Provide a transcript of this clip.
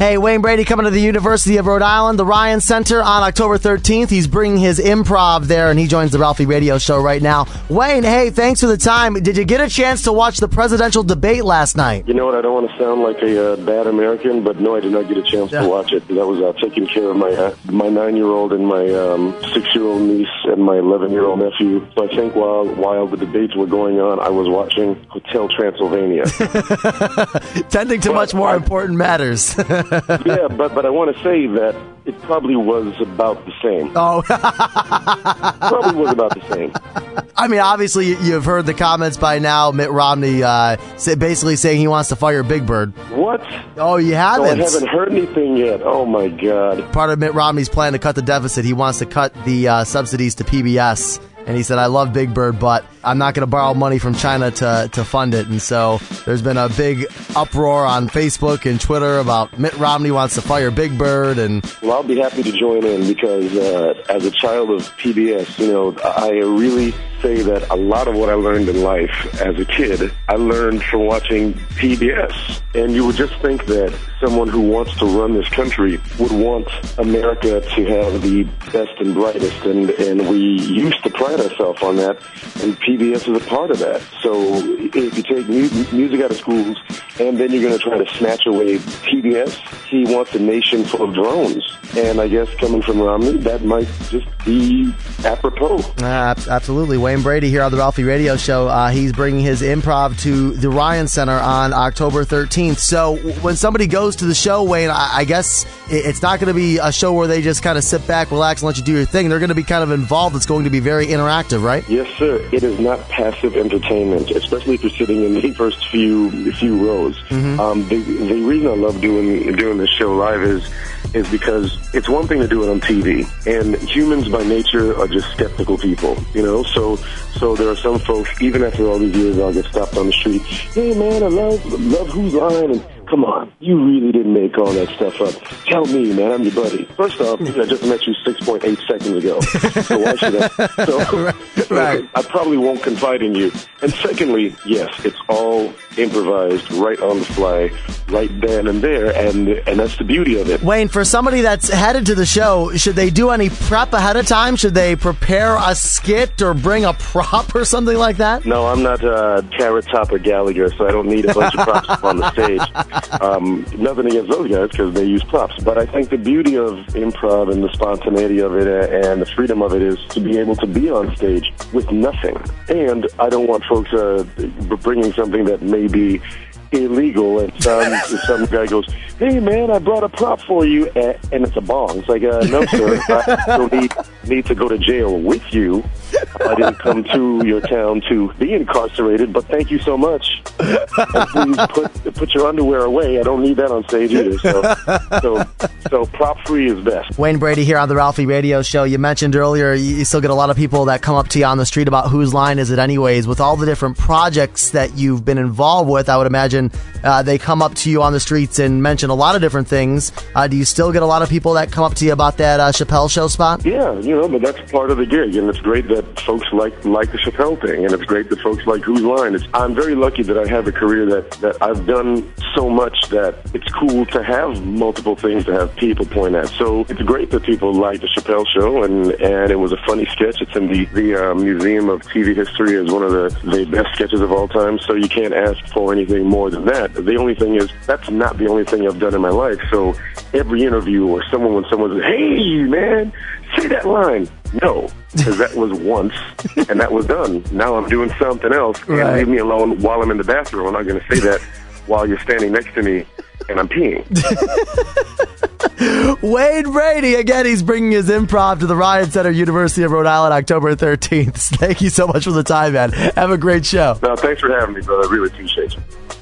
Hey, Wayne Brady coming to the University of Rhode Island, the Ryan Center on October 13th. He's bringing his improv there, and he joins the Ralphie Radio Show right now. Wayne, hey, thanks for the time. Did you get a chance to watch the presidential debate last night? You know what? I don't want to sound like a bad American, but no, I did not get a chance to watch it. I was taking care of my 9-year-old and my 6-year-old niece and my 11-year-old nephew. So I think while the debates were going on, I was watching Hotel Transylvania. Tending to much more important matters. Yeah, but I want to say that it probably was about the same. Oh. Probably was about the same. I mean, obviously, you've heard the comments by now. Mitt Romney basically saying he wants to fire Big Bird. What? Oh, you haven't? No, I haven't heard anything yet. Oh, my God. Part of Mitt Romney's plan to cut the deficit, he wants to cut the subsidies to PBS. And he said, I love Big Bird, but I'm not going to borrow money from China to fund it. And so there's been a big uproar on Facebook and Twitter about Mitt Romney wants to fire Big Bird. And well, I'll be happy to join in because as a child of PBS, you know, I really say that a lot of what I learned in life as a kid, I learned from watching PBS. And you would just think that someone who wants to run this country would want America to have the best and brightest. And we used to pride ourselves on that, and PBS is a part of that. So if you take music out of schools and then you're going to try to snatch away PBS, he wants a nation full of drones. And I guess coming from Romney, that might just be apropos. Absolutely. Wayne Brady here on the Ralphie Radio Show. He's bringing his improv to the Ryan Center on October 13th. So when somebody goes to the show, Wayne, I guess it's not going to be a show where they just kind of sit back, relax, and let you do your thing. They're going to be kind of involved. It's going to be very interactive, right? Yes, sir. It is not passive entertainment, especially if you're sitting in the first few rows. Mm-hmm. The reason I love doing this show live is because it's one thing to do it on TV, and humans by nature are just skeptical people, you know, so there are some folks, even after all these years, I'll get stopped on the street, hey man, I love Whose Line, and come on, you really didn't make all that stuff up. Tell me, man, I'm your buddy. First off, I just met you 6.8 seconds ago, so why should I? So, right. I probably won't confide in you. And secondly, yes, it's all improvised, right on the fly, right then and there, and that's the beauty of it. Wayne, for somebody that's headed to the show, should they do any prep ahead of time? Should they prepare a skit or bring a prop or something like that? No, I'm not Carrot Top or Gallagher, so I don't need a bunch of props up on the stage. Nothing against those guys because they use props, but I think the beauty of improv and the spontaneity of it and the freedom of it is to be able to be on stage with nothing. And I don't want folks bringing something that may be illegal, and some guy goes, hey man, I brought a prop for you, and it's a bong. It's like, no sir, I don't need to go to jail with you. I didn't come to your town to be incarcerated, but thank you so much. And please put your underwear away. I don't need that on stage either. So prop free is best. Wayne Brady here on the Ralphie Radio Show. You mentioned earlier you still get a lot of people that come up to you on the street about whose line is it anyways. With all the different projects that you've been involved with, I would imagine they come up to you on the streets and mention a lot of different things. Do you still get a lot of people that come up to you about that Chappelle Show spot? Yeah, you know, but that's part of the gig, and it's great that folks like the Chappelle thing, and it's great that folks like Whose Line. I'm very lucky that I have a career that I've done so much that it's cool to have multiple things to have people point at. So it's great that people like the Chappelle Show, and it was a funny sketch. It's in the Museum of TV History as one of the best sketches of all time, so you can't ask for anything more than that. The only thing is, that's not the only thing I've done in my life. So every interview or when someone says, hey man, say that line. No, because that was once, and that was done. Now I'm doing something else, and right. Leave me alone while I'm in the bathroom. I'm not going to say that while you're standing next to me and I'm peeing. Wayne Brady, again, he's bringing his improv to the Ryan Center, University of Rhode Island, October 13th. Thank you so much for the time, man. Have a great show. No, thanks for having me, brother. I really appreciate you.